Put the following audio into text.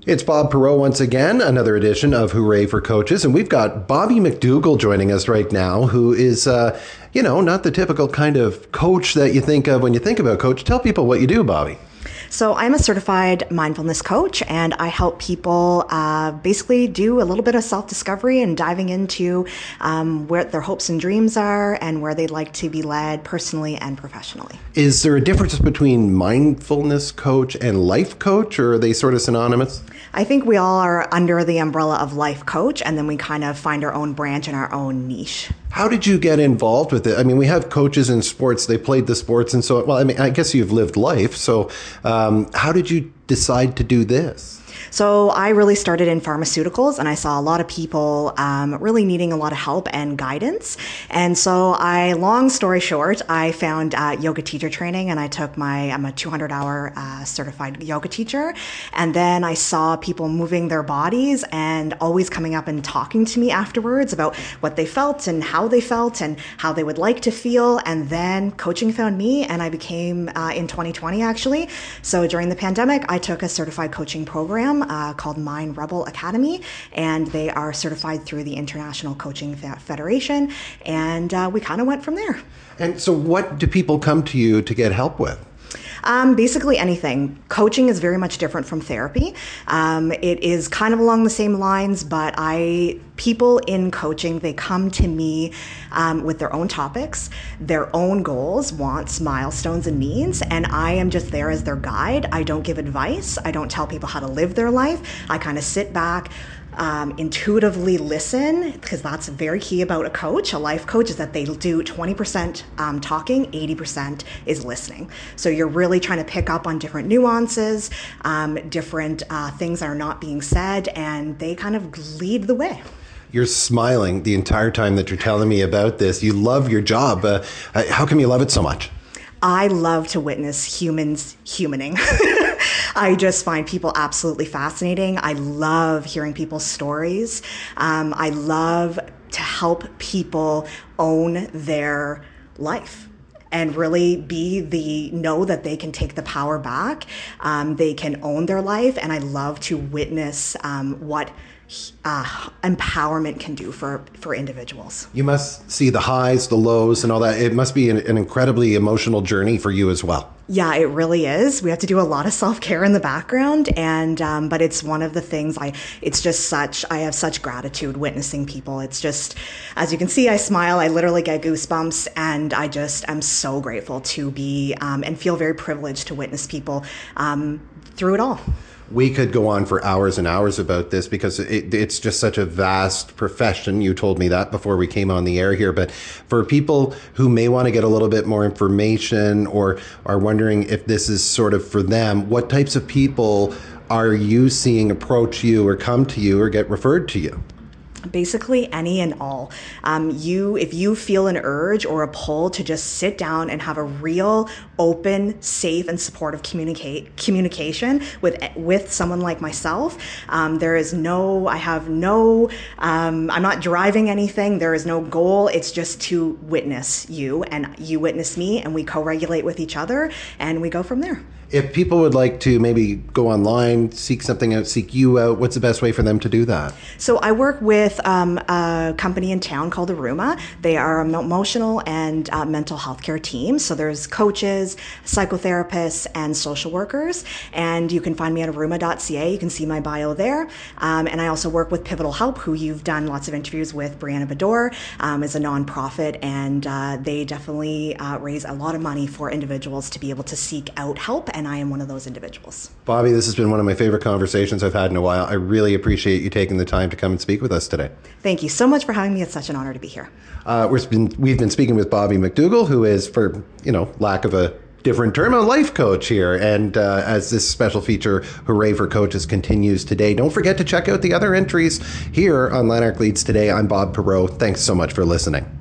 It's Bob Perreault once again, another edition of Hooray for Coaches. And we've got Bobby McDougall joining us right now, who is, not the typical kind of coach that you think of when you think about coach. Tell people what you do, Bobby. So I'm a certified mindfulness coach, and I help people basically do a little bit of self-discovery and diving into where their hopes and dreams are and where they'd like to be led personally and professionally. Is there a difference between mindfulness coach and life coach, or are they sort of synonymous? I think we all are under the umbrella of life coach, and then we kind of find our own branch and our own niche. How did you get involved with it? I mean, we have coaches in sports. They played the sports and so on. Well, I mean, I guess you've lived life. So how did you decide to do this? So I really started in pharmaceuticals, and I saw a lot of people really needing a lot of help and guidance. And so long story short, I found yoga teacher training, and I'm a 200-hour certified yoga teacher. And then I saw people moving their bodies and always coming up and talking to me afterwards about what they felt and how they would like to feel. And then coaching found me, and I became in 2020 actually. So during the pandemic, I took a certified coaching program called Mind Rebel Academy, and they are certified through the International Coaching Federation, and we kind of went from there. And so what do people come to you to get help with? Basically anything. Coaching is very much different from therapy. It is kind of along the same lines, but people in coaching, they come to me with their own topics, their own goals, wants, milestones, and needs, and I am just there as their guide. I don't give advice. I don't tell people how to live their life. I kind of sit back, intuitively listen, because that's very key about a coach. A life coach is that they do 20% talking, 80% is listening. So you're really trying to pick up on different nuances, different things that are not being said, and they kind of lead the way. You're smiling the entire time that you're telling me about this. You love your job. How come you love it so much? I love to witness humans humaning. I just find people absolutely fascinating. I love hearing people's stories. I love to help people own their life and really know that they can take the power back. They can own their life. And I love to witness what empowerment can do for individuals. You must see the highs, the lows, and all that. It must be an incredibly emotional journey for you as well. Yeah, it really is. We have to do a lot of self-care in the background, and but it's one of the things I have such gratitude witnessing people. It's just, as you can see, I smile, I literally get goosebumps, and I'm so grateful to be and feel very privileged to witness people through it all. We could go on for hours and hours about this because it's just such a vast profession. You told me that before we came on the air here. But for people who may want to get a little bit more information or are wondering if this is sort of for them, what types of people are you seeing approach you or come to you or get referred to you? Basically any and all. If you feel an urge or a pull to just sit down and have a real, open, safe, and supportive communication with someone like myself, I'm not driving anything. There is no goal. It's just to witness you and you witness me, and we co-regulate with each other, and we go from there. If people would like to maybe go online, seek something out, seek you out, what's the best way for them to do that? So I work with a company in town called Aruma. They are an emotional and mental health care team. So there's coaches, psychotherapists, and social workers. And you can find me at aruma.ca. You can see my bio there. And I also work with Pivotal Help, who you've done lots of interviews with. Brianna Bador is a nonprofit, and they definitely raise a lot of money for individuals to be able to seek out help. And I am one of those individuals. Bobby, this has been one of my favorite conversations I've had in a while. I really appreciate you taking the time to come and speak with us today. Thank you so much for having me. It's such an honor to be here. We've been speaking with Bobby McDougall, who is, for lack of a different term, a life coach here. And as this special feature, Hooray for Coaches, continues today, don't forget to check out the other entries here on Lanark Leads Today. I'm Bob Perreault. Thanks so much for listening.